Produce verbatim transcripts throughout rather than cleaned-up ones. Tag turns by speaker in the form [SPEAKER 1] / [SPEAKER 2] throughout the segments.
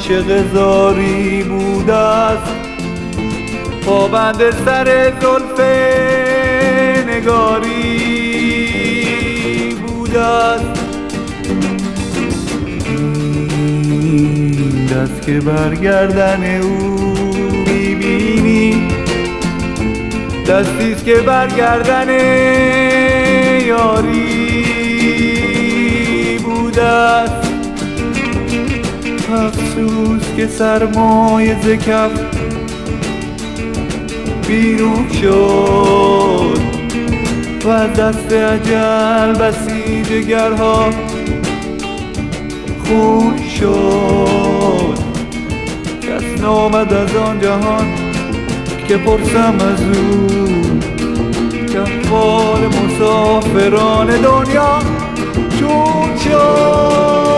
[SPEAKER 1] عاشق زاری بوده است، پابند سر زلف نگاری بوده است. این دست که برگردن او میبینی، دستیست که برگردن یاری بوده است. افسوس که سرمایه ز کف بیرون شد و از دست اجل بسی جگرها خون شد. کس نامد از آن جهان که پرسم از او، که احوال مسافران دنیا چون شد.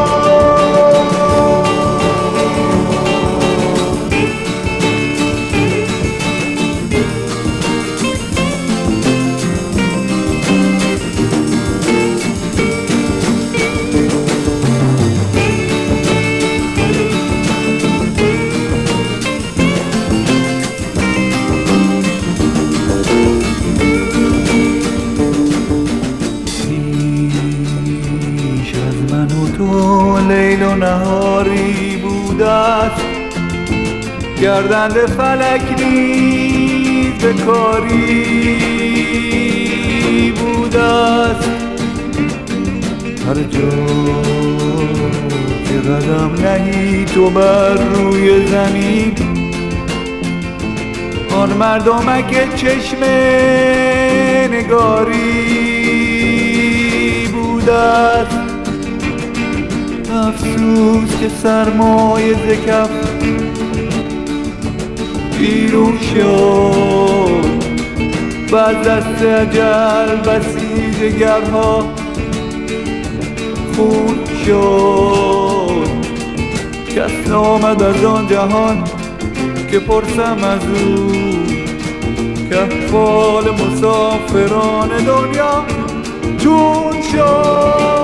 [SPEAKER 1] تو لیل و نهاری بوده است، گردنده فلک نیز به کاری بوده است. هر جا که قدم نهی تو بر روی زمین، آن مردمک چشم نگاری بوده است. افسوس که سرمایه ز کف بیرون شد و از دست اجل بسی جگرها خون شد. کس نامد از آن جهان که پرسم از او، که احوال مسافران دنیا چون شد.